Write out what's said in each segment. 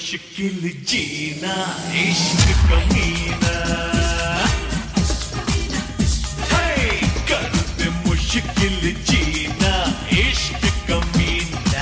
मुश्किल जीना इश्क कमीना, कर दे मुश्किल जीना इश्क कमीना।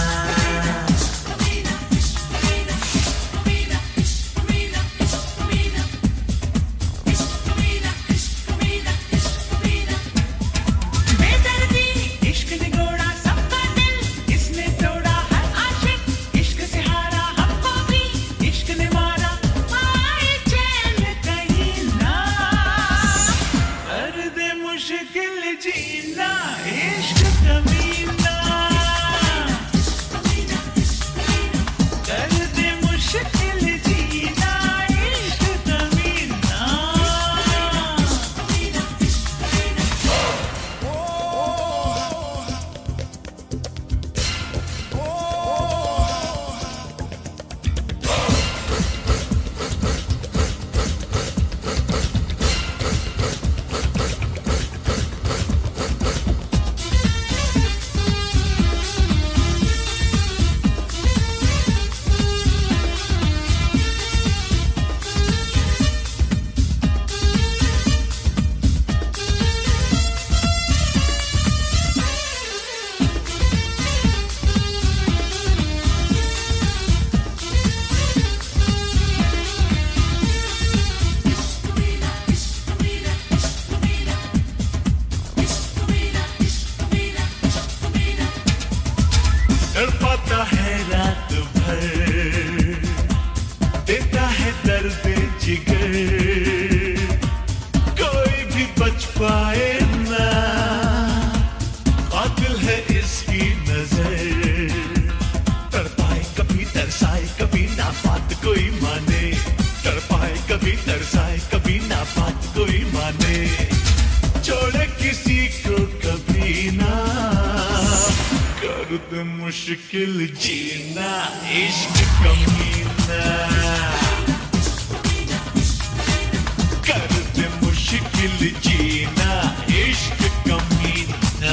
तड़पाता है रात भर, देता है दर्द जिगर, कोई भी बच पाए ना, कातिल है इसकी नजर। तड़पाए कभी तरसाए कभी ना बात कोई माने, तड़पाए कभी तरसाए कभी ना बात कोई माने, छोड़े किसी को कभी ना, कर दे मुश्किल जीना इश्क कमीना, कर दे मुश्किल जीना इश्क कमीना।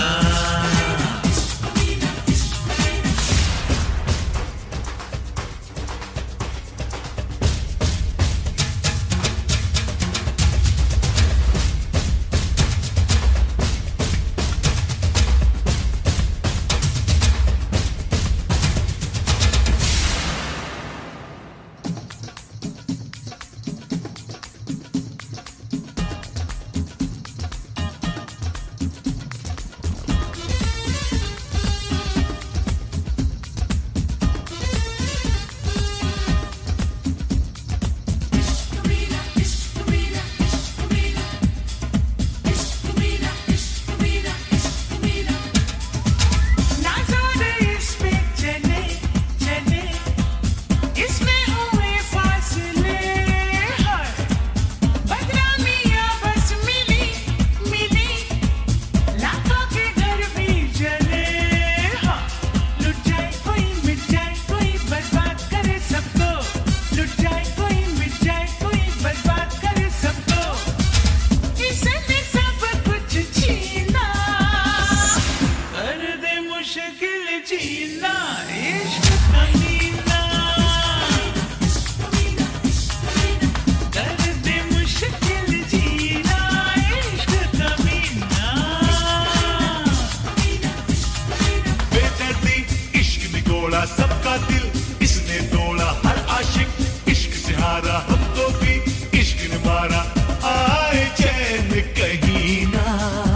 सबका दिल इसने तोड़ा, हर आशिक इश्क से हारा, हमको भी इश्क ने मारा, आए चैन कहीं ना,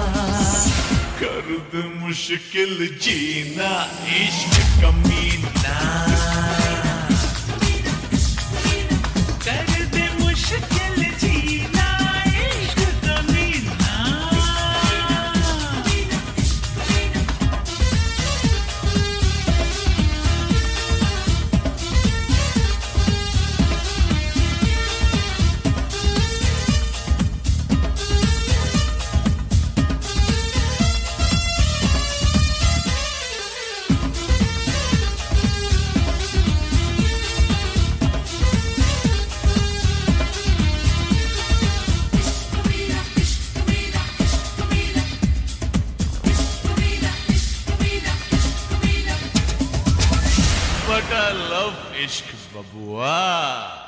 कर दे मुश्किल जीना इश्क कमीना, कर दे मुश्किल जीना इश्क कमीना। बट आई लव इश्क बबुआ।